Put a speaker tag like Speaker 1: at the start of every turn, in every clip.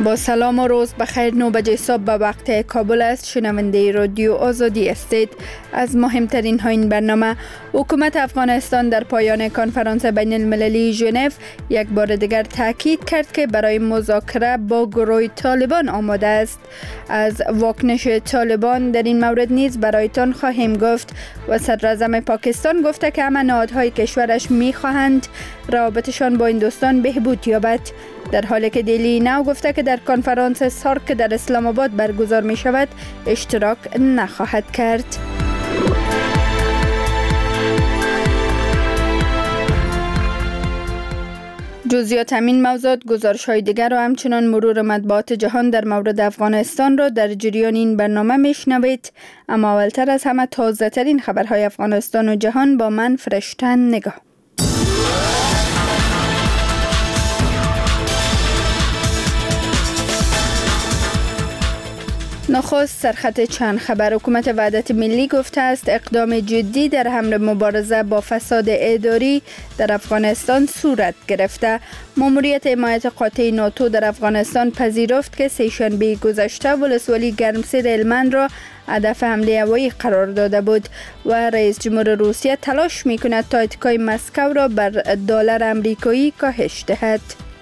Speaker 1: با سلام و روز بخیر. 9 بجه صبح به وقت کابل است. شنونده رادیو آزادی هستید. از مهمترین ها این برنامه: حکومت افغانستان در پایان کنفرانس بین المللی ژنو یک بار دیگر تاکید کرد که برای مذاکره با گروه طالبان آماده است. از واکنش طالبان در این مورد نیز برایتان خواهیم گفت و صدراعظم پاکستان گفته که همه نهادهای کشورش می‌خواهند روابطشان با هندوستان بهبود یابد، در حالی که دیلی نو گفته که در کنفرانس سارک در اسلام آباد برگزار می شود اشتراک نخواهد کرد. جزئیات همین موضوعات، گزارش های دیگر و همچنان مرور مطبوعات جهان در مورد افغانستان را در جریان این برنامه میشنوید. اما اولتر از همه تازه ترین خبرهای افغانستان و جهان با من فرشتن نگاه. نخست سرخط چند خبر. حکومت وحدت ملی گفته است اقدام جدی در حمله مبارزه با فساد اداری در افغانستان صورت گرفته. ماموریت حمایت قاطع ناتو در افغانستان پذیرفت که سه‌شنبه گذشته ولسوالی گرمسیر هلمند را هدف حمله هوایی قرار داده بود و رئیس جمهور روسیه تلاش می‌کند تا اتکای مسکو را بر دلار آمریکایی کاهش دهد.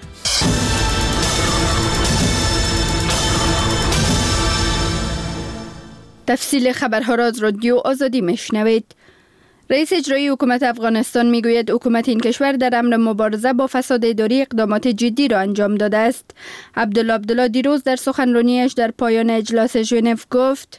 Speaker 1: تفصیل خبرها را از رادیو آزادی میشنوید. رئیس اجرایی حکومت افغانستان میگوید حکومت این کشور در امر مبارزه با فساد اداری اقدامات جدی را انجام داده است. عبدالله دیروز در سخنرانیش در پایان اجلاس ژنو گفت: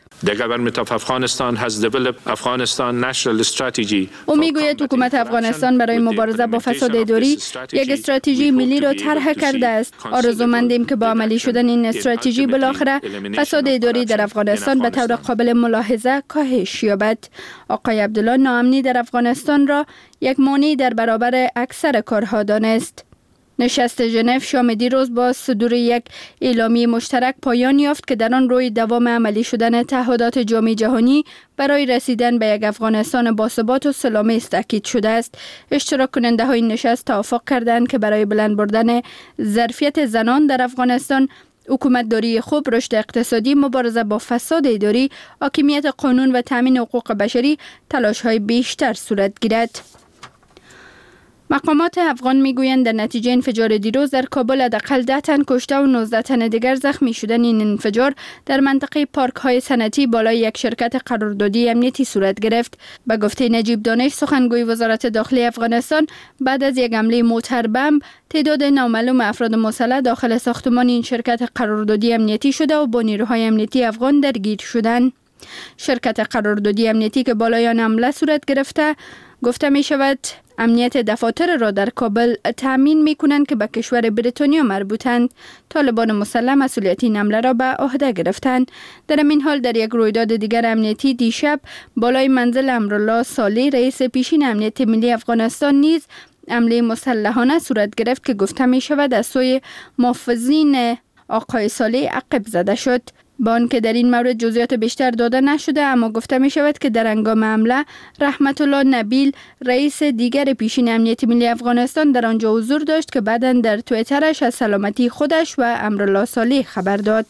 Speaker 1: او میگوید حکومت افغانستان برای مبارزه با فساد اداری یک استراتژی ملی را طرح کرده است. آرزومندیم که با عملی شدن این استراتژی بالاخره فساد اداری در افغانستان به طور قابل ملاحظه کاهش یابد. آقای عبدالله ناامنی در افغانستان را یک مانع در برابر اکثر کارها دانست. نشست ژنو شام دیروز با صدور یک اعلامیه مشترک پایان یافت که در آن روی دوام عملی شدن تعهدات جامعه جهانی برای رسیدن به یک افغانستان باثبات و سلامت تاکید شده است. اشتراک کننده های نشست توافق کردند که برای بلند بردن ظرفیت زنان در افغانستان، حکومتداری خوب، رشد اقتصادی، مبارزه با فساد اداری، حاکمیت قانون و تامین حقوق بشری تلاش‌های بیشتر صورت گیرد. مقامات افغان میگویند در نتیجه انفجار دیروز در کابل حداقل 10 تن کشته و 19 تن دیگر زخمی شدن. این انفجار در منطقه پارک های صنعتی بالای یک شرکت قراردادی امنیتی صورت گرفت. به گفته نجیب دانش، سخنگوی وزارت داخلی افغانستان، بعد از یک حمله موتر بمب تعداد نامعلوم افراد مسلح داخل ساختمان این شرکت قراردادی امنیتی شده و با نیروهای امنیتی افغان درگیر شدند. شرکت قراردادی امنیتی که بالای آن حمله صورت گرفته گفته می شود امنیت دفاتر را در کابل تأمین می کنند که به کشور بریتانیا مربوطند. طالبان مسلح مسئولیت این حمله را به عهده گرفتند. در این حال در یک رویداد دیگر امنیتی دیشب بالای منزل امرالله صالح، رئیس پیشین امنیت ملی افغانستان، نیز حمله مسلحانه صورت گرفت که گفته می شود از سوی محافظین آقای صالح عقب زده شد. با آنکه در این مورد جزئیات بیشتر داده نشده، اما گفته می شود که در هنگام حمله رحمت الله نبیل، رئیس دیگر پیشین امنیت ملی افغانستان، در آنجا حضور داشت که بعداً در توییترش از سلامتی خودش و امرالله صالح خبر داد.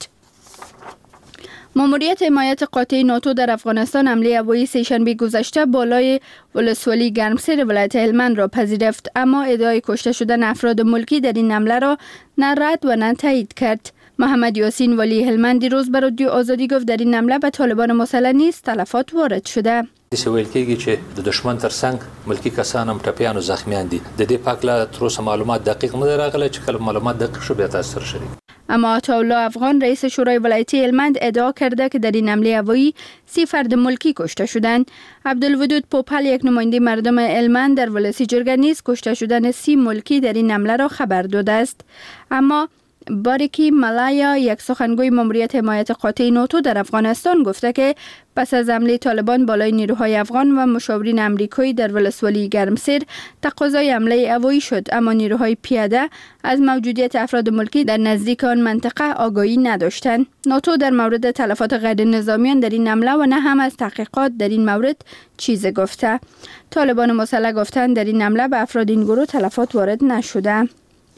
Speaker 1: ماموریت حمایت قاطع ناتو در افغانستان حمله هوایی سه‌شنبه گذشته بالای ولسوالی گرمسیر ولایت هلمند را پذیرفت، اما ادعای کشته شدن افراد ملکی در این حمله را نه رد و نه تایید کرد. محمد یاسین ولی هلمند دیروز بر رادیو آزادی گفت در این حمله به طالبان مسلح نیز تلفات وارد شده.
Speaker 2: داسې ویل کېږي چې د دشمن ترڅنګ ملکی کسان هم ټپیان او زخمیان دي. د دې په هکله تر اوسه معلومات دقیق نه دی راغلی، چې کله معلومات دقیق شو بیا تاسو سره شریک.
Speaker 1: اما عطاالله افغان، رئیس شورای ولایتی هلمند، ادعا کرده که در این حمله هوایی 30 فرد ملکی کشته شدند. عبدالودود پوپل، یک نماینده مردم هلمند در ولسی جرگه، نیز کشته شدن 30 ملکی در این حمله را خبر داده است. اما باریکی ملایا، یک سخنگوی ماموریت حمایت قاطع ناتو در افغانستان، گفته که پس از حمله طالبان بالای نیروهای افغان و مشاورین امریکایی در ولسوالی گرمسیر تقاضای حمله هوایی شد، اما نیروهای پیاده از موجودیت افراد ملکی در نزدیک آن منطقه آگاهی نداشتند. ناتو در مورد تلفات غیر نظامیان در این حمله و نه هم از تحقیقات در این مورد چیزی گفته. طالبان مسلح گفتند در این حمله به افراد این گروه تلفات وارد نشده.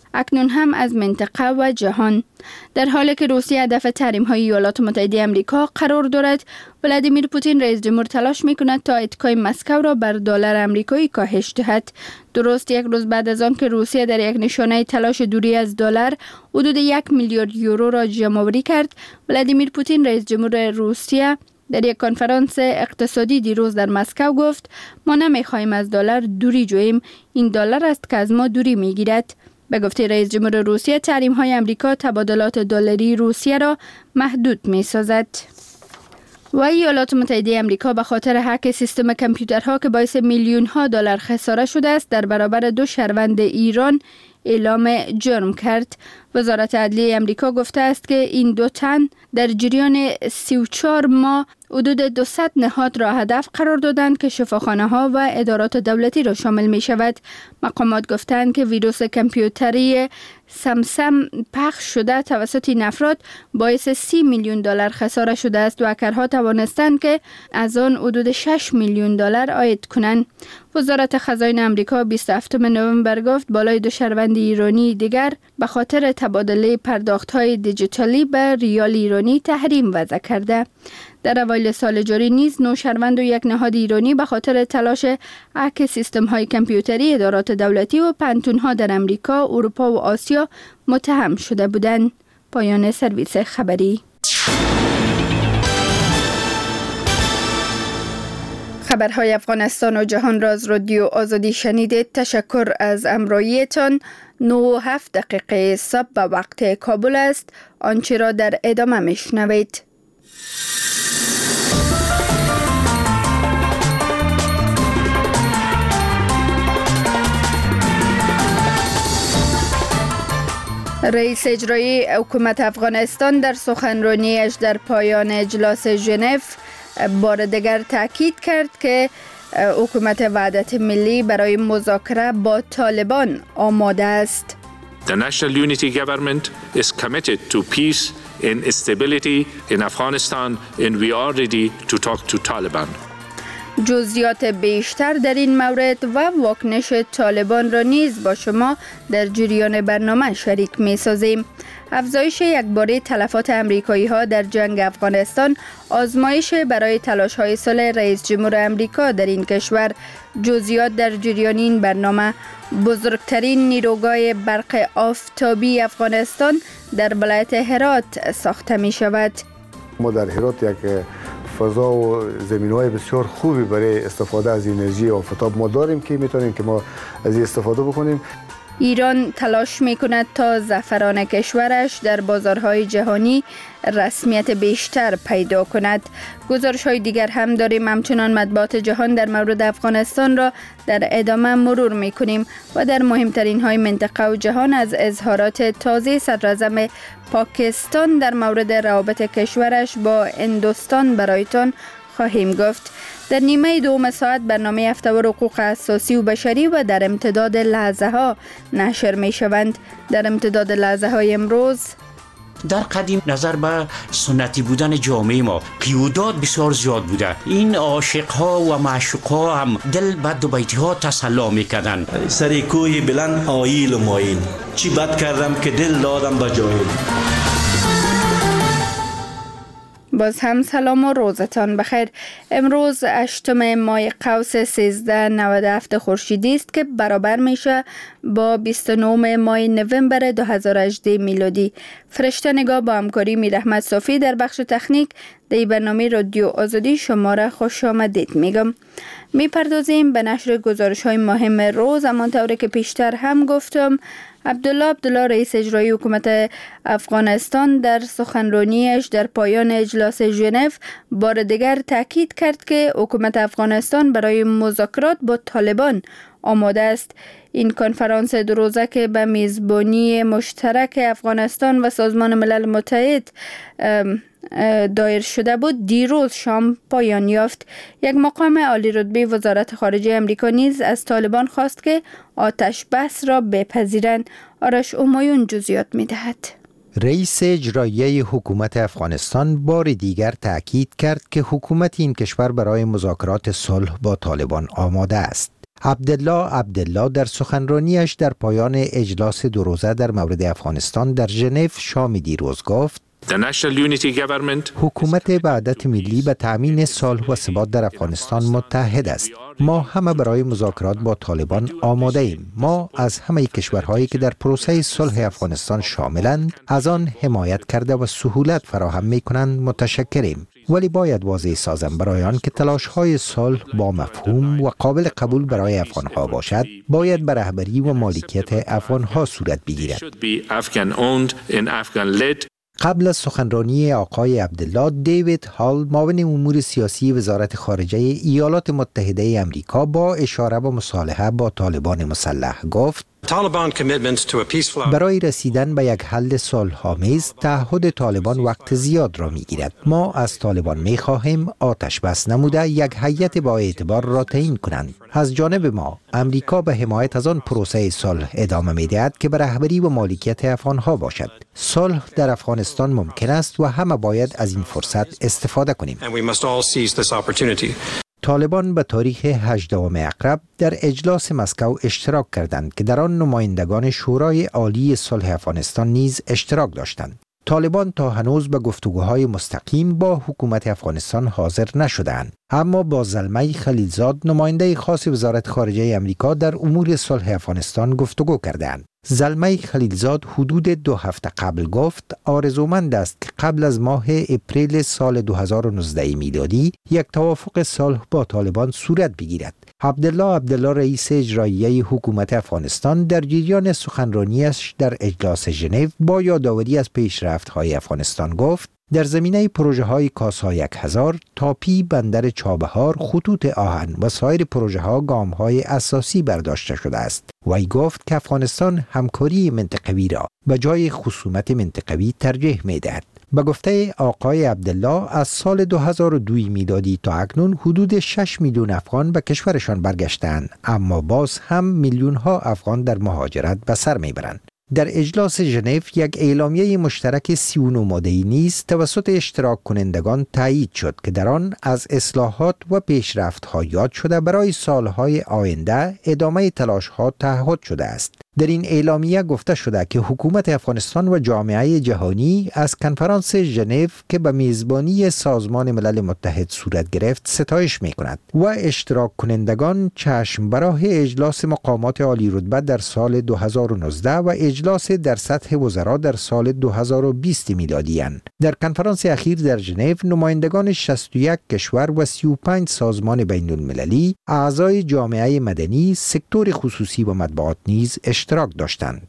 Speaker 1: اکنون هم از منطقه و جهان. در حالی که روسیه هدف تحریم‌های ایالات متحده آمریکا قرار دارد، ولادیمیر پوتین رئیس جمهور تلاش می‌کند تا اتکای مسکو را بر دلار آمریکایی کاهش دهد. درست یک روز بعد از آن که روسیه در یک نشانه تلاش دوری از دلار حدود 1 میلیارد یورو را جمع‌آوری کرد، ولادیمیر پوتین رئیس جمهور روسیه در یک کنفرانس اقتصادی دیروز در مسکو گفت ما نمی‌خواهیم از دلار دوری جوییم، این دلار است که از ما دوری می‌گیرد. به گفته رئیس جمهور روسیه، تحریم‌های آمریکا تبادلات دلاری روسیه را محدود می‌سازد. و ایالات متحده آمریکا به خاطر هک سیستم کامپیوترها که باعث میلیون‌ها دلار خساره شده است، در برابر 2 شهروند ایران اعلام جرم کرد. وزارت عدلیه آمریکا گفته است که این 2 تن در جریان 34 ماه حدود 200 نهاد را هدف قرار دادند که شفاخانه‌ها و ادارات دولتی را شامل می شود. مقامات گفتند که ویروس کامپیوتری سمسم پخش شده توسط این افراد باعث 30 میلیون دلار خساره شده است و هکرها توانستند که از آن حدود 6 میلیون دلار عاید کنند. وزارت خزاین آمریکا 27 نوامبر گفت بالای 2 شهروند ایرانی دیگر به خاطر تبادله پرداخت‌های دیجیتالی به ریال ایرانی تحریم وضع کرده. در اوایل سال جاری نیز 9 شهروند و 1 نهاد ایرانی به خاطر تلاش هک سیستم‌های کامپیوتری ادارات دولتی و پانتون‌ها در امریکا، اروپا و آسیا متهم شده بودند. پایان سرویس خبری. خبرهای افغانستان و جهان را از رادیو آزادی شنیدید. تشکر از همراهیتان. 9:07 صبح به وقت کابل است. آنچه را در ادامه میشنوید. رئیس اجرایی حکومت افغانستان در سخنرانیش در پایان اجلاس ژنو بار دیگر تاکید کرد که حکومت وحدت ملی برای مذاکره با طالبان آماده است.
Speaker 3: The National Unity Government is committed to peace and stability in Afghanistan and we are ready to talk to Taliban.
Speaker 1: جزئیات بیشتر در این مورد و واکنش طالبان را نیز با شما در جریان برنامه شریک می سازیم. افزایش یکباره تلفات امریکایی ها در جنگ افغانستان آزمایش برای تلاش های صلح رئیس جمهور امریکا در این کشور. جزئیات در جریان این برنامه. بزرگترین نیروگاه برق آفتابی افغانستان در ولایت هرات ساخته می شود.
Speaker 4: ما در هرات یک فضا و زمین‌های بسیار خوبی برای استفاده از انرژی آفتاب ما داریم که میتونیم که ما از این استفاده بکنیم.
Speaker 1: ایران تلاش میکند تا زعفران کشورش در بازارهای جهانی رسمیت بیشتر پیدا کند. گزارش‌های دیگر هم داریم. همچنان مطبوعات جهان در مورد افغانستان را در ادامه مرور میکنیم و در مهمترین های منطقه و جهان از اظهارات تازه صدراعظم پاکستان در مورد روابط کشورش با هندوستان برایتان خواهیم گفت. در نیمه دوم ساعت برنامه هفته‌وار حقوق اساسی و بشری و در امتداد لحظه ها نشر می شوند. در امتداد لحظه های امروز
Speaker 5: در قدیم نظر به سنتی بودن جامعه ما قیودات بسیار زیاد بوده. این عاشق‌ها و معشوق‌ها هم دل به دو بیتی‌ها تسلا می‌کردن.
Speaker 6: سر کوی بلند آیل و مایل، چی بد کردم که دل دادم به جاهل.
Speaker 1: باز هم سلام و روزتان بخیر. امروز 8 ماه قوس 1397 خورشیدی است که برابر میشه با 29 ماه نوامبر 2018 میلادی. فرشته نگاه با همکاری میرحمت صافی در بخش تکنیک در برنامه رادیو آزادی شما را خوش آمدید میگم. میپردازیم به نشر گزارش های مهم روز. همانطور که پیشتر هم گفتم، عبدالله رئیس اجرایی حکومت افغانستان در سخنرانیش در پایان اجلاس ژنو بار دیگر تاکید کرد که حکومت افغانستان برای مذاکرات با طالبان آماده است. این کنفرانس دو روزه که به میزبانی مشترک افغانستان و سازمان ملل متحد دایر شده بود دیروز شام پایان یافت. یک مقام عالی رتبه وزارت خارجه امریکا نیز از طالبان خواست که آتش بس را بپذیرند. آرش اومایون جزئیات می‌دهد.
Speaker 7: رئیس اجرایی حکومت افغانستان بار دیگر تأکید کرد که حکومت این کشور برای مذاکرات صلح با طالبان آماده است. عبدالله در سخنرانیش در پایان اجلاس 2 روزه در مورد افغانستان در ژنو شام دیروز گفت: حکومت وحدت ملی به تأمین صلح و ثبات در افغانستان متحد است. ما همه برای مذاکرات با طالبان آماده ایم. ما از همه کشورهایی که در پروسه صلح افغانستان شاملند از آن حمایت کرده و سهولت فراهم می‌کنند متشکریم. ولی باید واضح سازم برای آن که تلاش‌های صلح با مفهوم و قابل قبول برای افغان‌ها باشد، باید به رهبری و مالکیت افغان‌ها صورت بگیرد. قبل از سخنرانی آقای عبدالله، دیوید هال معاون امور سیاسی وزارت خارجه ایالات متحده آمریکا با اشاره به مصالحه با طالبان مسلح گفت: برای رسیدن به یک حل صلح‌آمیز تعهد طالبان وقت زیاد را می‌گیرد. ما از طالبان می‌خواهیم آتش بس نموده یک هیئت با اعتبار را تعیین کنند. از جانب ما امریکا به حمایت از آن پروسه صلح ادامه می‌دهد که به رهبری و مالکیت افغان‌ها باشد. صلح در افغانستان ممکن است و همه باید از این فرصت استفاده کنیم. طالبان به تاریخ 18 اکتبر در اجلاس مسکو اشتراک کردند که در آن نمایندگان شورای عالی صلح افغانستان نیز اشتراک داشتند. طالبان تا هنوز به گفتگوهای مستقیم با حکومت افغانستان حاضر نشدند، اما با زلمه خلیلزاد نماینده خاص وزارت خارجه آمریکا در امور صلح افغانستان گفتگو کردند. زلمه خلیلزاد حدود 2 هفته قبل گفت آرزومند است که قبل از ماه اپریل سال 2019 میلادی یک توافق صلح با طالبان صورت بگیرد. عبدالله رئیس اجرایی حکومت افغانستان در جریان سخنرانیش در اجلاس ژنو با یادآوری از پیشرفت‌های افغانستان گفت: در زمینه پروژه‌های کاسا 1000، تاپی، بندر چابهار، خطوط آهن و سایر پروژه‌ها گام‌های اساسی برداشته شده است. وی گفت که افغانستان همکاری منطقوی را به جای خصومت منطقوی ترجیح می‌دهد. به گفته آقای عبدالله از سال 2002 میلادی تا اکنون حدود 6 میلیون افغان به کشورشان برگشتند، اما باز هم میلیون‌ها افغان در مهاجرت به سر میبرند. در اجلاس ژنو یک اعلامیه مشترک 39 ماده‌ای نیز توسط اشتراک کنندگان تایید شد که در آن از اصلاحات و پیشرفت‌ها یاد شده برای سالهای آینده ادامه تلاش‌ها تعهد شده است. در این اعلامیه گفته شده که حکومت افغانستان و جامعه جهانی از کنفرانس ژنو که به میزبانی سازمان ملل متحد صورت گرفت ستایش می‌کند و اشتراک کنندگان چشم به راه اجلاس مقامات عالی رتبه در سال 2019 و اجلاس در سطح وزرا در سال 2020 میلادی اند. در کنفرانس اخیر در ژنو نمایندگان 61 کشور و 35 سازمان بین المللی، اعضای جامعه مدنی، سکتور خصوصی و مطبوعات نیز اشتراک داشتند.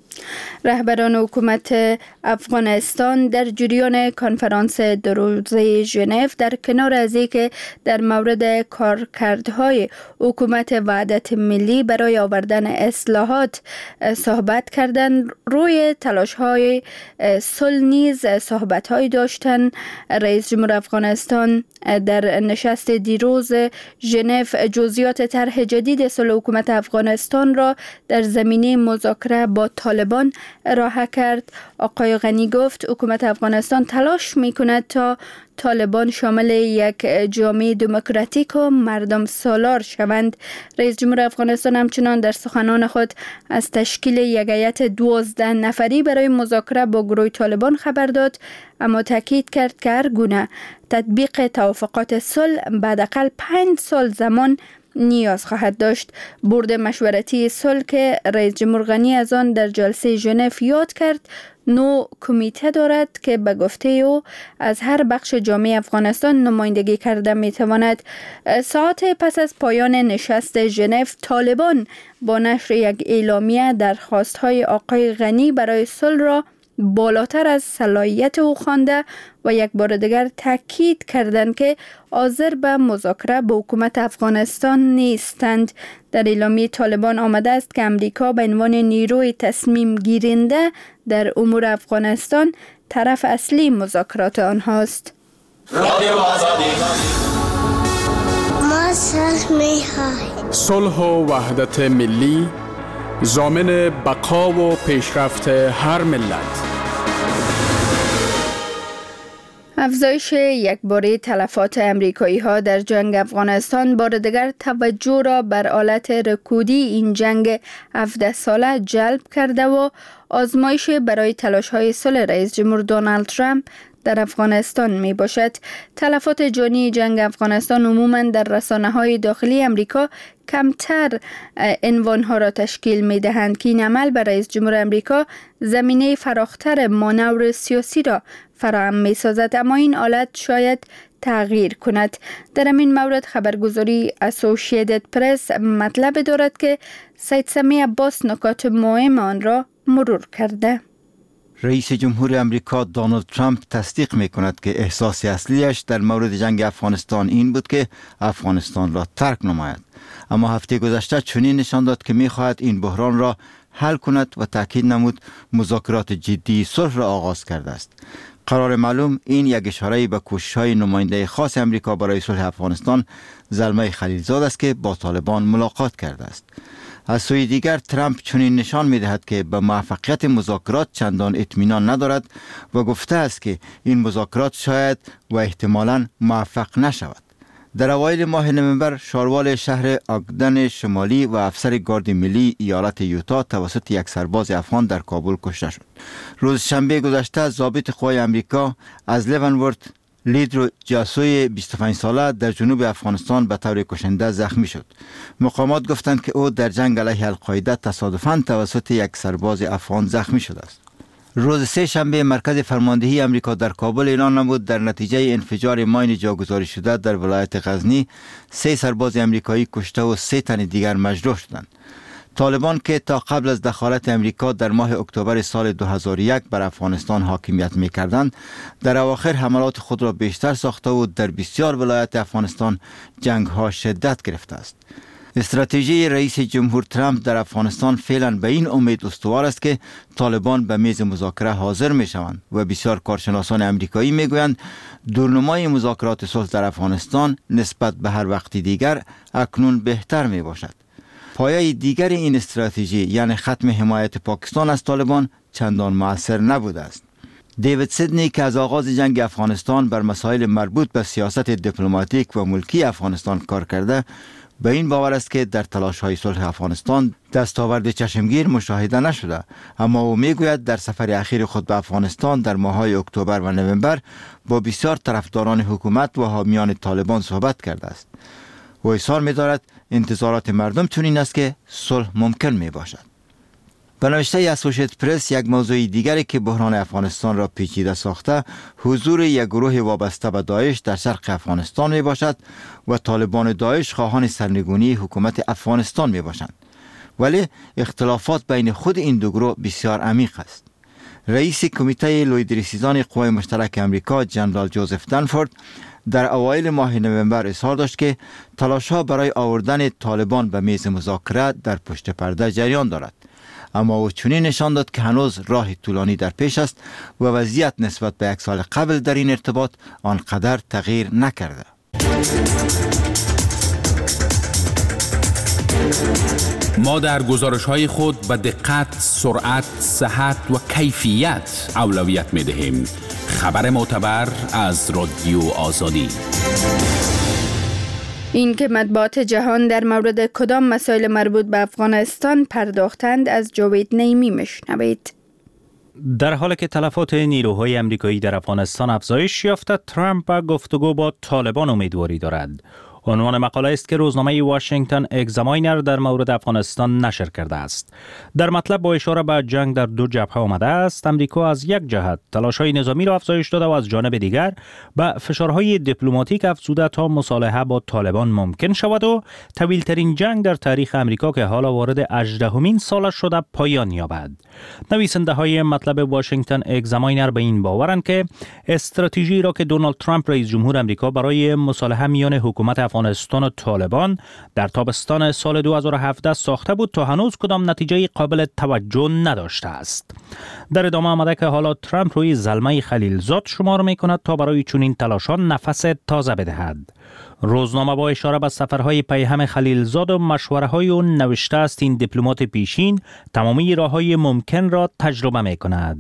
Speaker 1: رهبران حکومت افغانستان در جریان کنفرانس 2 روزه ژنو در کنار از اینکه در مورد کارکردهای حکومت وحدت ملی برای آوردن اصلاحات صحبت کردند، روی تلاش‌های صلح نیز صحبت‌هایی داشتند. رئیس جمهور افغانستان در نشست دیروز ژنو جزئیات طرح جدید صلح حکومت افغانستان را در زمینه مذاکره با طالبان ارائه کرد. آقای غنی گفت حکومت افغانستان تلاش می‌کند تا طالبان شامل یک جامعه دموکراتیک و مردم سالار شوند. رئیس جمهور افغانستان همچنان در سخنان خود از تشکیل یک هیئت 12 نفری برای مذاکره با گروه طالبان خبر داد، اما تاکید کرد که هر گونه تطبیق توافقات صلح بعد اقل 5 سال زمان نیاز خواهد داشت. بورد مشورتی صلح که رئیس جمهور غنی از آن در جلسه ژنو یاد کرد، 9 کمیته دارد که به گفته او از هر بخش جامعه افغانستان نمایندگی کرده می تواند. ساعت پس از پایان نشست ژنو، طالبان با نشر یک اعلامیه درخواست‌های آقای غنی برای صلح را بالاتر از صلاحیت او خوانده و یک بار دیگر تاکید کردند که حاضر به مذاکره با حکومت افغانستان نیستند. در اعلامیه طالبان آمده است که امریکا به عنوان نیروی تصمیم گیرنده در امور افغانستان طرف اصلی مذاکرات آنهاست.
Speaker 8: ما صلح می‌خواهیم.
Speaker 9: صلح و وحدت ملی ضامن بقا و پیشرفت هر ملت.
Speaker 1: افزایش یکباره تلفات امریکایی ها در جنگ افغانستان بار دیگر توجه را بر آلت رکودی این جنگ 17 ساله جلب کرده و آزمایش برای تلاش های صلح رئیس جمهور دونالد ترامپ در افغانستان می باشد. تلفات جانی جنگ افغانستان عموماً در رسانه های داخلی امریکا کمتر عنوان ها را تشکیل می دهند که این عمل بر رئیس جمهور امریکا زمینه فراختر مانور سیاسی را فراهم می سازد، اما این آلت شاید تغییر کند. در این مورد خبرگزاری اسوسییتد پرس مطلب دارد که سید سمی عباس نکات مهم آن را مرور کرده.
Speaker 10: رئیس جمهور امریکا دونالد ترامپ تصدیق می کند که احساس اصلیش در مورد جنگ افغانستان این بود که افغانستان را ترک نماید. اما هفته گذشته چنین نشان داد که می خواهد این بحران را حل کند و تاکید نمود مذاکرات جدی صلح را آغاز کرده است. قرار معلوم این یک اشاره به کوشش‌های نماینده خاص امریکا برای صلح افغانستان زلمه خلیلزاد است که با طالبان ملاقات کرده است. از سوی دیگر ترامپ چنین نشان می‌دهد که به موفقیت مذاکرات چندان اطمینان ندارد و گفته است که این مذاکرات شاید و احتمالاً موفق نشود. در اوایل ماه نوامبر شاروال شهر آگدن شمالی و افسر گارد ملی ایالت یوتا توسط یک سرباز افغان در کابل کشته شد. روز شنبه گذشته ضابط قوای امریکا از لیونورث لیدر جاسوی 25 ساله در جنوب افغانستان به طور کشنده زخمی شد. مقامات گفتند که او در جنگ علیه القاعده تصادفاً توسط یک سرباز افغان زخمی شده است. روز سه شنبه مرکز فرماندهی امریکا در کابل اعلان نمود در نتیجه انفجار ماین جاگذاری شده در ولایت غزنی 3 سرباز امریکایی کشته و 3 تن دیگر مجروح شدند. طالبان که تا قبل از دخالت امریکا در ماه اکتبر سال 2001 بر افغانستان حاکمیت می‌کردند، در اواخر حملات خود را بیشتر ساخته و در بسیار ولایات افغانستان جنگ‌ها شدت گرفته است. استراتژی رئیس جمهور ترامپ در افغانستان فعلا به این امید استوار است که طالبان به میز مذاکره حاضر می شوند و بسیار کارشناسان امریکایی می گویند دورنمای مذاکرات صلح در افغانستان نسبت به هر وقت دیگر اکنون بهتر می باشد. پایه دیگر این استراتژی یعنی ختم حمایت پاکستان از طالبان چندان مؤثر نبوده است. دیوید سیدنی که از آغاز جنگ افغانستان بر مسائل مربوط به سیاست دیپلماتیک و ملکی افغانستان کار کرده، به این باور است که در تلاش‌های صلح افغانستان دستاورد چشمگیر مشاهده نشده، اما او میگوید در سفر اخیر خود به افغانستان در ماه‌های اکتبر و نوامبر با بسیار طرفداران حکومت و حامیان طالبان صحبت کرده است. او اصرار می‌دارد انتظارات مردم چنین است که صلح ممکن میباشد. به نوشته اسوسییتد پرس یک موضوع دیگری که بحران افغانستان را پیچیده ساخته حضور یک گروه وابسته به داعش در شرق افغانستان می باشد و طالبان داعش خواهان سرنگونی حکومت افغانستان می باشند. ولی اختلافات بین خود این دو گروه بسیار عمیق است. رئیس کمیته لویدریسیزان قوای مشترک امریکا جنرال جوزف دنفورد در اوایل ماه نوامبر اظهار داشت که تلاش‌ها برای آوردن طالبان به میز مذاکره در پشت پرده جریان دارد، اما او چنین نشان داد که هنوز راه طولانی در پیش است و وضعیت نسبت به یک سال قبل در این ارتباط آنقدر تغییر نکرده.
Speaker 11: ما در گزارش‌های خود به دقت، سرعت، صحت و کیفیت اولویت می‌دهیم. خبر معتبر از رادیو آزادی.
Speaker 1: این که مطبوعات جهان در مورد کدام مسائل مربوط به افغانستان پرداختند از جاوید نیمی میشنوید.
Speaker 12: در حالی که تلفات نیروهای امریکایی در افغانستان افزایش یافته، ترامپ به گفتگو با طالبان امیدواری دارد. عنوان مقاله است که روزنامه واشنگتن اگزاماینر در مورد افغانستان نشر کرده است. در مطلب با اشاره به جنگ در دو جبهه آمده است. امریکا از یک جهت تلاش‌های نظامی را افزایش داده و از جانب دیگر به فشارهای دیپلماتیک افزوده تا مصالحه با طالبان ممکن شود و طویل‌ترین جنگ در تاریخ امریکا که حالا وارد 18مین سالش شده پایان یابد. نویسنده‌های مطلب واشنگتن اگزاماینر به این باورند که استراتژی را که دونالد ترامپ رئیس جمهور امریکا برای مصالحه میان حکومت افغانستان و طالبان در تابستان سال 2017 ساخته بود تا هنوز کدام نتیجه قابل توجه نداشته است. در ادامه آمده که حالا ترامپ روی زلمه خلیلزاد شمار می کند تا برای چنین تلاشان نفس تازه بدهد. روزنامه با اشاره به سفرهای پیهم خلیلزاد و مشوره‌های او نوشته است این دیپلمات پیشین تمامی راه‌های ممکن را تجربه می کند.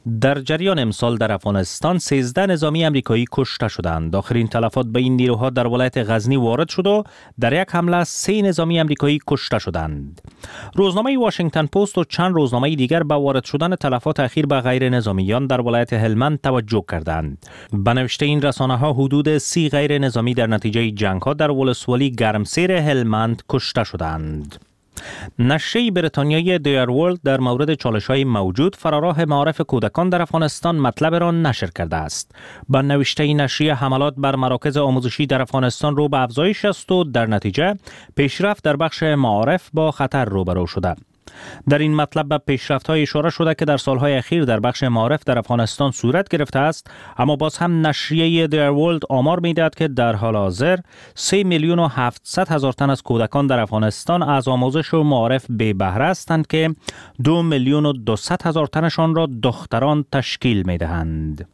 Speaker 12: در جریان امسال در افغانستان 13 نظامی امریکایی کشته شدند. آخرین تلفات به این نیروها در ولایت غزنی وارد شد و در یک حمله 3 نظامی امریکایی کشته شدند. روزنامه واشنگتن پست و چند روزنامه دیگر به وارد شدن تلفات اخیر به غیر نظامیان در ولایت هلمند توجه کردند. به نوشته این رسانه‌ها حدود 30 غیر نظامی در نتیجه جنگ‌ها در ولسوالی گرمسیر هلمند کشته شدند. نشریه بریتانیایی دیر ورلد در مورد چالش‌های موجود فراراه معارف کودکان در افغانستان مطلب را نشر کرده است. با نوشته نشریه حملات بر مراکز آموزشی در افغانستان رو به افزایش است و در نتیجه پیشرفت در بخش معارف با خطر روبرو شده. در این مطلب به پیشرفت‌های اشاره شده که در سالهای اخیر در بخش معارف در افغانستان صورت گرفته است، اما باز هم نشریه دیر ورلد آمار می‌دهد که در حال حاضر 3,700,000 تن از کودکان در افغانستان از آموزش و معارف بی بهره هستند که 2,200,000 تنشان را دختران تشکیل می‌دهند.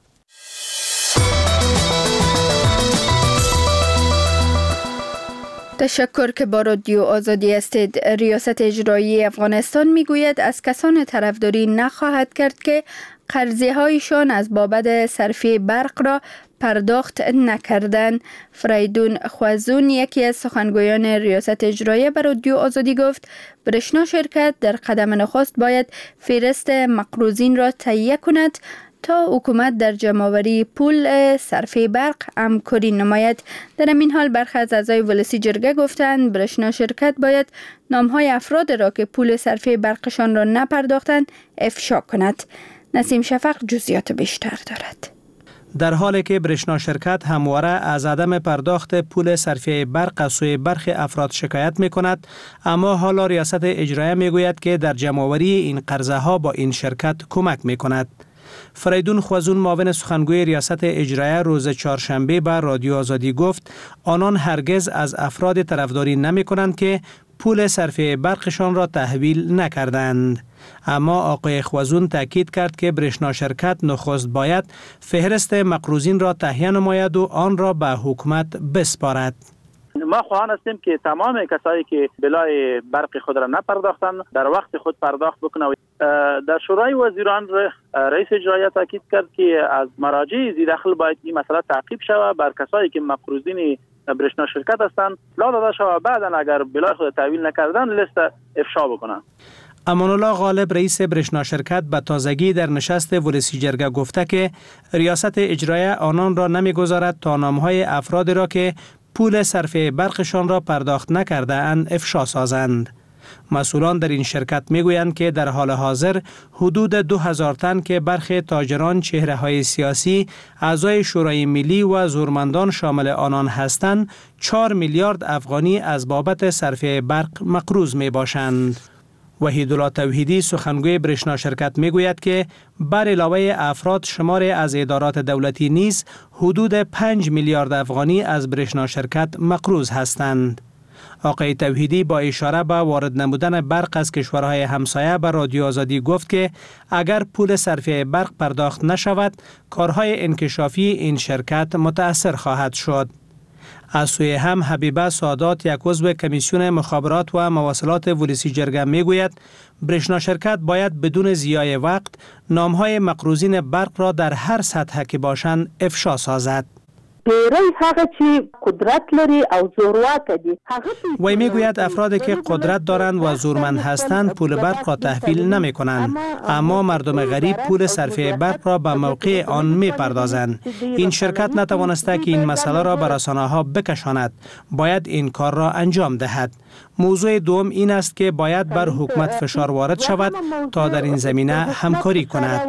Speaker 1: تشکر که با رادیو آزادی هستید. ریاست اجرایی افغانستان میگوید از کسان طرفداری نخواهد کرد که قرضه هایشان از بابت صرفه برق را پرداخت نکردند. فریدون خوازون یکی از سخنگویان ریاست اجرایی به رادیو آزادی گفت برشنا شرکت در قدم نخست باید فهرست مقروضین را تهیه کند تا حکومت در جمع‌آوری پول صرفه برق همکاری نماید. در این حال برخی از اعضای ولسی جرگه گفتند برشنا شرکت باید نام‌های افراد را که پول صرفه برقشان را نپرداختند افشا کند. نسیم شفق جزئیات بیشتر دارد.
Speaker 13: در حالی که برشنا شرکت همواره از عدم پرداخت پول صرفه برق از سوی برخی افراد شکایت می کند، اما حالا ریاست اجرایی می گوید که در جمع‌آوری این قرضه ها با این شرکت کمک می کند. فریدون خوازون معاون سخنگوی ریاست اجرایی روز چهارشنبه به رادیو آزادی گفت آنان هرگز از افراد طرفداری نمی کنند که پول صرفه برقشان را تحویل نکردند. اما آقای خوازون تاکید کرد که برشنا شرکت نخست باید فهرست مقروضین را تهیه نماید و آن را به حکومت بسپارد.
Speaker 14: ما خواهان هستیم که تمام کسایی که بلای برق خود را نپرداختند در وقت خود پرداخت بکنند. در شورای وزیران رئیس اجرایی تاکید کرد که از مراجع ذی دخل باید این مسئله تعقیب شود، بر کسایی که مقروضین برشنا شرکت هستند اطلاع داده شود، بعدا اگر بلای خود تحویل نکردن لیست افشا بکنند.
Speaker 13: امان الله غالب رئیس برشنا شرکت به تازگی در نشست ولسی جرگه گفته که ریاست اجرایی آنان را نمیگذارد تا نامهای افراد را که پول صرفه برقشان را پرداخت نکرده اند افشا سازند. مسئولان در این شرکت میگویند که در حال حاضر حدود 2000 تن که برخی تاجران، چهره‌های سیاسی، اعضای شورای ملی و زورمندان شامل آنان هستند 4 میلیارد افغانی از بابت صرفه برق مقروض می باشند. وحیدالله توحیدی سخنگوی برشنا شرکت میگوید که بر علاوه افراد شمار از ادارات دولتی نیز حدود 5 میلیارد افغانی از برشنا شرکت مقروض هستند. آقای توحیدی با اشاره به وارد نمودن برق از کشورهای همسایه به رادیو آزادی گفت که اگر پول صرفه برق پرداخت نشود کارهای انکشافی این شرکت متأثر خواهد شد. از سوی هم حبیبه سادات یک عضو کمیسیون مخابرات و مواصلات ولسی جرگه میگوید برشنا شرکت باید بدون ضیاع وقت نامهای مقروضین برق را در هر سطح که باشند افشا سازد. وی میگوید افرادی که قدرت دارند و زورمند هستند پول برق را تحویل نمی کنند، اما مردم غریب پول صرفه برق را به موقع آن می پردازند. این شرکت نتوانسته که این مسئله را به رسانه‌ها بکشاند، باید این کار را انجام دهد. موضوع دوم این است که باید بر حکومت فشار وارد شود تا در این زمینه همکاری کند.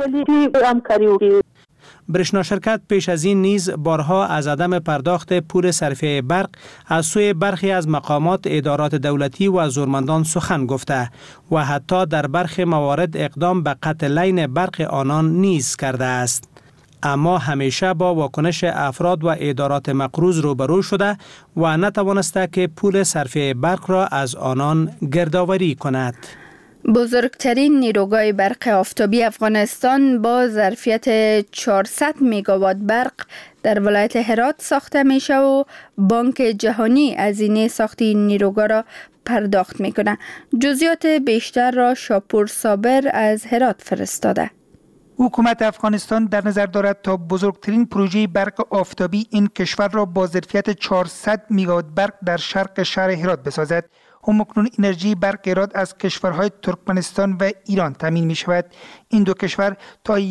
Speaker 13: برشنا شرکت پیش از این نیز بارها از عدم پرداخت پول صرفه برق از سوی برخی از مقامات ادارات دولتی و زورمندان سخن گفته و حتی در برخی موارد اقدام به قطع لین برق آنان نیز کرده است. اما همیشه با واکنش افراد و ادارات مقروض روبرو شده و نتوانسته که پول صرفه برق را از آنان گردآوری کند.
Speaker 1: بزرگترین نیروگاه برق آفتابی افغانستان با ظرفیت 400 میگاوات برق در ولایت هرات ساخته میشه و بانک جهانی هزینه ساخت این نیروگاه را پرداخت میکنه. جزئیات بیشتر را شاپور صابر از هرات فرستاده.
Speaker 15: حکومت افغانستان در نظر دارد تا بزرگترین پروژه برق آفتابی این کشور را با ظرفیت 400 میگاوات برق در شرق شهر هرات بسازد. همکنون انرژی برق هرات از کشورهای ترکمنستان و ایران تامین می شود. این دو کشور تا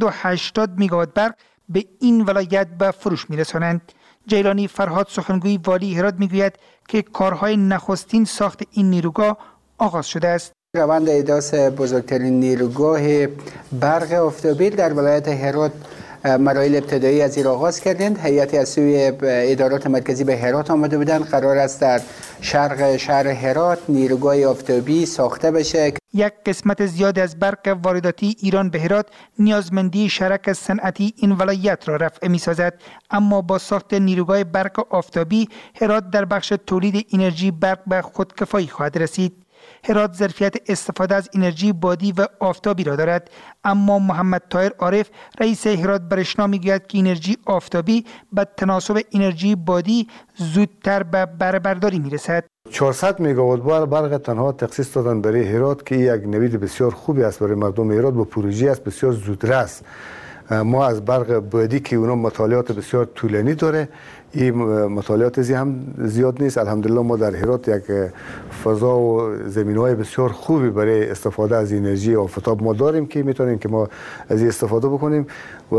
Speaker 15: 180 میگاوات برق به این ولایت به فروش می رسانند. جیلانی فرهاد سخنگوی والی هرات می گوید که کارهای نخستین ساخت این نیروگاه آغاز شده است.
Speaker 16: روند احداث بزرگترین نیروگاه برق آفتابی در ولایت هرات مراحل ابتدایی از این آغاز کردند. هیئتی از سوی ادارات مرکزی به هرات آمده بودند. قرار است در شرق شهر هرات نیروگاه آفتابی ساخته بشه.
Speaker 15: یک قسمت زیاد از برق وارداتی ایران به هرات نیازمندی شرک صنعتی این ولایت را رفع می‌سازد، اما با ساخت نیروگاه برق آفتابی هرات در بخش تولید انرژی برق به خودکفایی خواهد رسید. هرات ظرفیت استفاده از انرژی بادی و آفتابی را دارد، اما محمد طاهر عارف رئیس هرات برشنا میگوید که انرژی آفتابی به تناسب انرژی بادی زودتر به بهره برداری میرسد.
Speaker 4: 400 میگاوات برق تنها تخصیص دادن برای هرات که یک نوید بسیار خوبی است برای مردم هرات و پروژه است بسیار زودرس. ما از برق بادی که اونا مطالعات بسیار طولانی داره، این مطالعات هم زیاد نیست. الحمدلله ما در هرات یک فضا و زمین‌های بسیار خوبی برای استفاده از انرژی آفتاب ما داریم که میتونیم که ما از این استفاده بکنیم و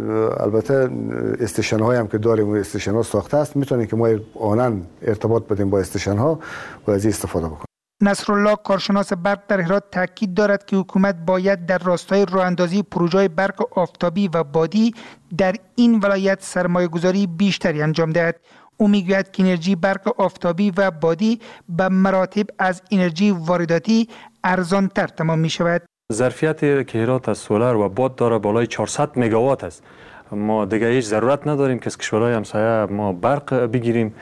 Speaker 4: البته استیشن‌های هم که داریم و استیشن‌ها ساخته است، میتونیم که ما آنن ارتباط بدیم با استیشن‌ها و از این استفاده بکنیم.
Speaker 15: نصرالله کارشناس برق در هرات تاکید دارد که حکومت باید در راستای راه‌اندازی پروژه‌های برق آفتابی و بادی در این ولایت سرمایه‌گذاری بیشتری انجام دهد. او میگوید که انرژی برق آفتابی و بادی به مراتب از انرژی وارداتی ارزان‌تر تمام می‌شود.
Speaker 17: ظرفیت که هرات از سولر و باد داره بالای 400 مگاوات است. ما دیگه هیچ ضرورت نداریم که از کشورهای همسایه ما برق بگیریم.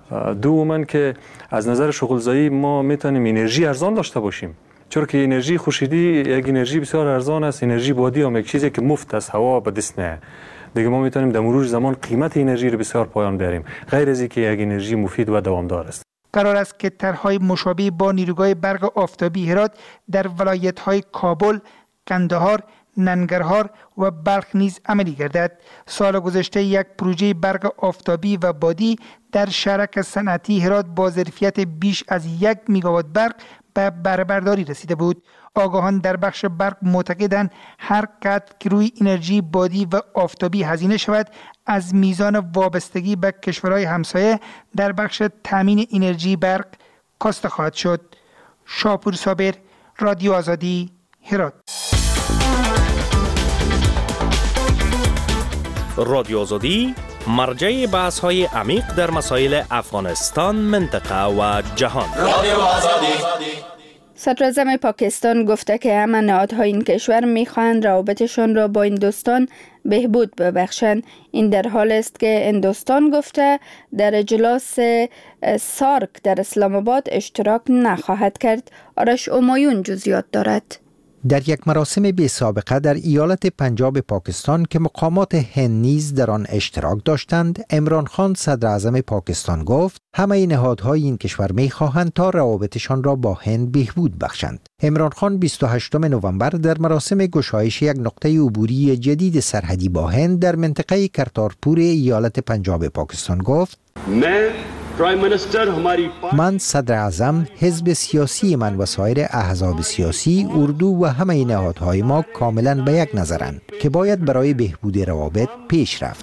Speaker 17: دوماً که از نظر شغلزایی ما میتونیم انرژی ارزان داشته باشیم، چون که انرژی خورشیدی یک انرژی بسیار ارزان است. انرژی بادی هم یک چیزی که مفت از هوا به دست نه. دیگه ما میتونیم در مرور زمان قیمت انرژی رو بسیار پایان بیاریم، غیر از اینکه یک انرژی مفید و دوامدار است.
Speaker 15: قرار است که طرح‌های مشابه با نیروگاه برق آفتابی هرات در ولایت‌های کابل، قندهار، ننگرهار و بلخ نیز عملی گردد. سال گذشته یک پروژه برق آفتابی و بادی در شرک صنعتی هرات با ظرفیت بیش از 1 میگاوات برق به بهره برداری رسیده بود. آگاهان در بخش برق معتقدند هر قدر که روی انرژی بادی و آفتابی هزینه شود، از میزان وابستگی به کشورهای همسایه در بخش تامین انرژی برق کاسته خواهد شد. شاپور صابر، رادیو آزادی، هرات.
Speaker 18: رادیو آزادی مرجع بحث‌های عمیق در مسائل افغانستان، منطقه و جهان. رادیو آزادی.
Speaker 1: صدراعظم پاکستان گفته که همه نهادهای این کشور می‌خواهند روابطشان را با هندوستان بهبود ببخشند. این در حال است که هندوستان گفته در اجلاس سارک در اسلام آباد اشتراک نخواهد کرد. آرش امایون جزئیات دارد.
Speaker 7: در یک مراسم بی سابقه در ایالت پنجاب پاکستان که مقامات هند نیز در آن اشتراک داشتند، عمران خان صدر اعظم پاکستان گفت همه نهادهای این کشور می‌خواهند تا روابطشان را با هند بهبود بخشند. عمران خان 28 نوامبر در مراسم گشایش یک نقطه عبوری جدید سرحدی با هند در منطقه کرتارپور ایالت پنجاب پاکستان گفت: من صدر اعظم، حزب سیاسی من و سایر احزاب سیاسی، اردو و همه نهادهای ما کاملا به یک نظرند که باید برای بهبود روابط پیش رفت.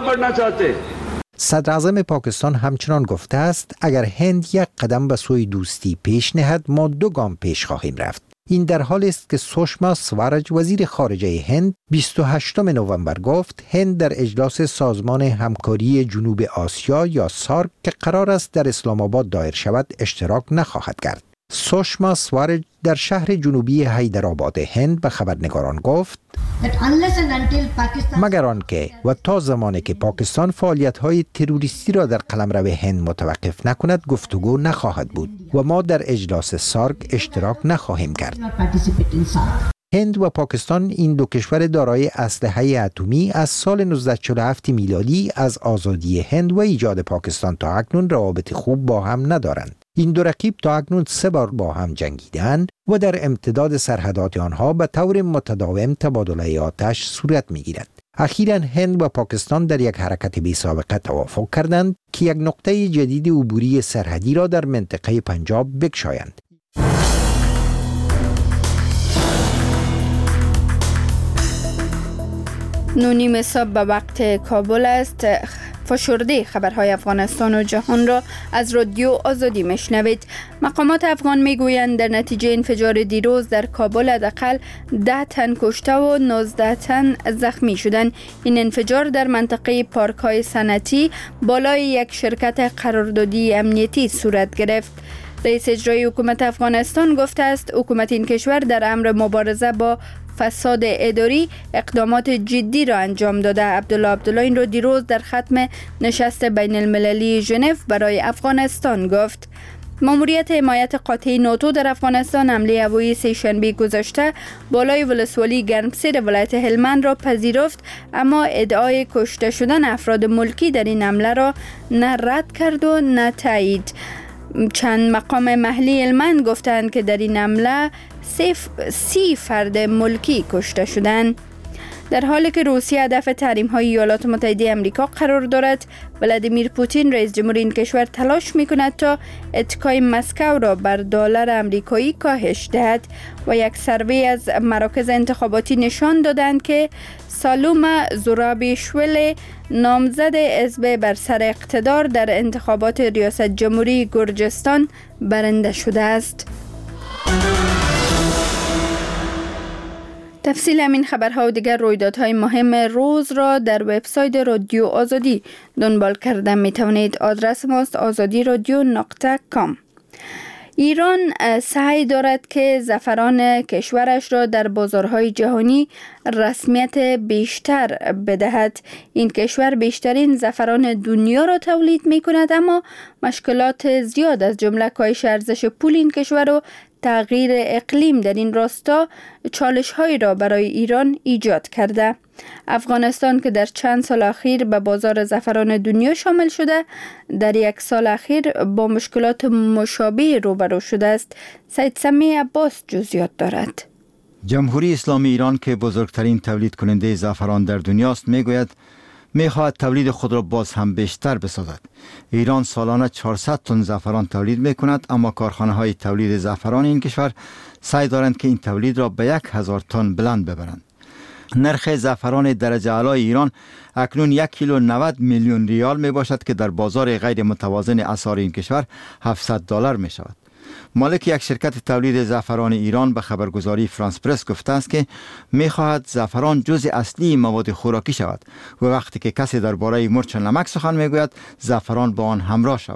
Speaker 7: صدر اعظم پاکستان همچنان گفته است اگر هند یک قدم به سوی دوستی پیش نهد، ما 2 گام پیش خواهیم رفت. این در حال است که سوشما سوارج وزیر خارجه هند 28 نوامبر گفت هند در اجلاس سازمان همکاری جنوب آسیا یا سارک که قرار است در اسلام آباد دایر شود اشتراک نخواهد کرد. سوشما سوارج در شهر جنوبی حیدرآباد هند به خبرنگاران گفت مگر آنکه و تا زمانی که پاکستان فعالیت‌های تروریستی را در قلمرو هند متوقف نکند گفتگو نخواهد بود و ما در اجلاس سارک اشتراک نخواهیم کرد. هند و پاکستان، این دو کشور دارای اسلحه اتمی، از سال 1947 میلادی از آزادی هند و ایجاد پاکستان تا اکنون روابط خوب با هم ندارند. این دو رقیب تا اکنون 3 بار با هم جنگیدند و در امتداد سرحدات آنها به طور متداوم تبادله آتش صورت می‌گیرد. اخیراً هند و پاکستان در یک حرکت بی سابقه توافق کردند که یک نقطه جدید عبوری سرحدی را در منطقه پنجاب بگشایند.
Speaker 1: 9:30 صبح به وقت کابل است. فشرده خبرهای افغانستان و جهان را از رادیو آزادی میشنوید. مقامات افغان میگویند در نتیجه انفجار دیروز در کابل حداقل 10 تن کشته و 19 تن زخمی شدند. این انفجار در منطقه پارک‌های صنعتی بالای یک شرکت قراردادی امنیتی صورت گرفت. رئیس اجرایی حکومت افغانستان گفته است حکومت این کشور در امر مبارزه با فساد اداری اقدامات جدی را انجام داده. عبدالله این را دیروز در ختم نشست بین المللی ژنو برای افغانستان گفت. ماموریت حمایت قاطع ناتو در افغانستان حمله هوایی سه‌شنبه گذشته بالای ولسوالی گرمسیر ولایت هلمند را پذیرفت، اما ادعای کشته شدن افراد ملکی در این حمله را نه رد کرد و نه تایید. چند مقام محلی هلمند گفتند که در این حمله 30 فرد ملکی کشته شدند. در حالی که روسیه هدف تحریم‌های ایالات متحده آمریکا قرار دارد، ولادیمیر پوتین رئیس جمهور این کشور تلاش می‌کند تا اتکای مسکو را بر دلار آمریکایی کاهش دهد و یک سروی از مراکز انتخاباتی نشان دادند که سالوم زورابیشویلی نامزد حزب بر سر اقتدار در انتخابات ریاست جمهوری گرجستان برنده شده است. تفصیل همین خبرها و دیگر رویدادهای مهم روز را در وبسایت رادیو آزادی دنبال کرده می توانید. آدرس ماست azadiradio.com. ایران سعی دارد که زعفران کشورش را در بازارهای جهانی رسمیت بیشتر بدهد. این کشور بیشترین زعفران دنیا را تولید می کند، اما مشکلات زیاد از جمله کاهش ارزش پول این کشور و تغییر اقلیم در این راستا چالش‌هایی را برای ایران ایجاد کرده. افغانستان که در چند سال اخیر به بازار زعفران دنیا شامل شده، در یک سال اخیر با مشکلات مشابه روبرو شده است. سید سمی عباس جزئیات دارد.
Speaker 10: جمهوری اسلامی ایران که بزرگترین تولید کننده زعفران در دنیاست میگوید میخواهد تولید خود را باز هم بیشتر بسازد. ایران سالانه 400 تن زعفران تولید میکند، اما کارخانه های تولید زعفران این کشور سعی دارند که این تولید را به 1000 تن بلند ببرند. نرخ زعفران درجه اعلی ایران اکنون 1 کیلو 90 میلیون ریال می باشد که در بازار غیر متوازن اسعار این کشور $700 می شود. مالک یک شرکت تولید زعفران ایران به خبرگزاری فرانس پرس گفته است که می خواهد زعفران جزء اصلی مواد خوراکی شود و وقتی که کسی درباره مرچ نمک سخن می گوید زعفران با آن همراه شود.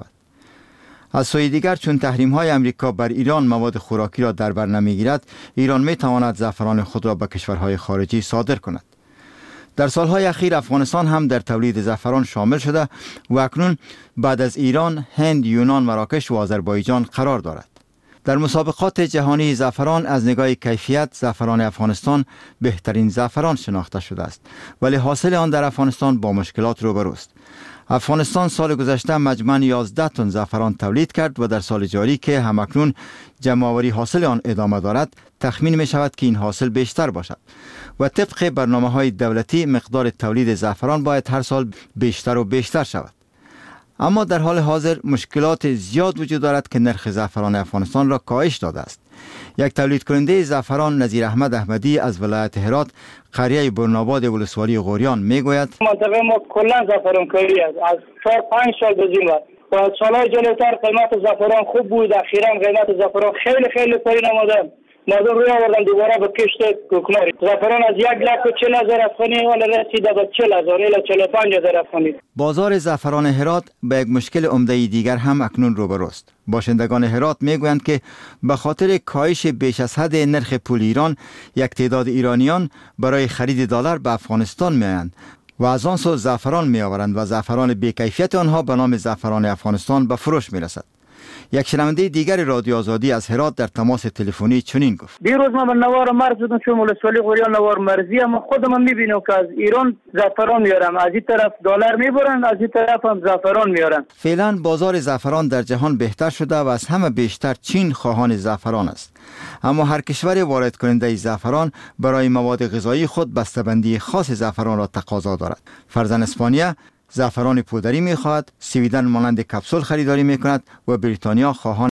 Speaker 10: از سوی دیگر چون تحریم‌های آمریکا بر ایران مواد خوراکی را در بر نمی‌گیرد، ایران می‌تواند زعفران خود را به کشورهای خارجی صادر کند. در سالهای اخیر افغانستان هم در تولید زعفران شامل شده و اکنون بعد از ایران، هند، یونان، مراکش و آذربایجان قرار دارد. در مسابقات جهانی زعفران از نگاه کیفیت زعفران افغانستان بهترین زعفران شناخته شده است، ولی حاصل آن در افغانستان با مشکلات روبروست. افغانستان سال گذشته مجموعاً 11 تن زعفران تولید کرد و در سال جاری که همکنون جمع‌آوری حاصل آن ادامه دارد، تخمین می شود که این حاصل بیشتر باشد و طبق برنامه‌های دولتی مقدار تولید زعفران باید هر سال بیشتر و بیشتر شود. اما در حال حاضر مشکلات زیاد وجود دارد که نرخ زعفران افغانستان را کاهش داده است. یک تولید کننده زعفران نظیر احمد احمدی از ولایت هرات قریه برناباد ولسوالی غوریان میگوید
Speaker 19: منطقه ما کلا زعفران کاری است. از 4-5 سال گذشته و سالهای جلوتر قیمت زعفران خوب بود. اخیراً قیمت زعفران خیلی پایین آمده. مردم روی آوردن دوباره به کشت کوکناری. زعفران از 1,40,000 افغانی ولی رسیده به 40,000 الی 45,000 افغانی.
Speaker 10: بازار زعفران هرات به یک مشکل عمده دیگر هم اکنون روبروست. باشندگان هرات میگویند که به خاطر کاهش بیش از حد نرخ پول ایران، یک تعداد ایرانیان برای خرید دلار به افغانستان میآیند و از آن سو زعفران میآورند و زعفران بی‌کیفیت آنها به نام زعفران افغانستان به فروش میرسد. یک شنونده دیگر رادیو آزادی از هرات در تماس تلفنی چنین گفت:
Speaker 19: دیروز ما به نوار مرز بودم، چون ولسوالی غوریان نوار مرزی، اما خودم میبینم که از ایران زعفران میارم، از این طرف دلار میبرن، از این طرف هم زعفران میارن.
Speaker 10: فعلا بازار زعفران در جهان بهتر شده و از همه بیشتر چین خواهان زعفران است. اما هر کشور وارد کننده زعفران برای مواد غذایی خود بسته‌بندی خاص زعفران را تقاضا دارد. فرزن اسپانیا زعفران پودری می‌خواهد، سویدن مانند کپسول خریداری می‌کند و بریتانیا خواهان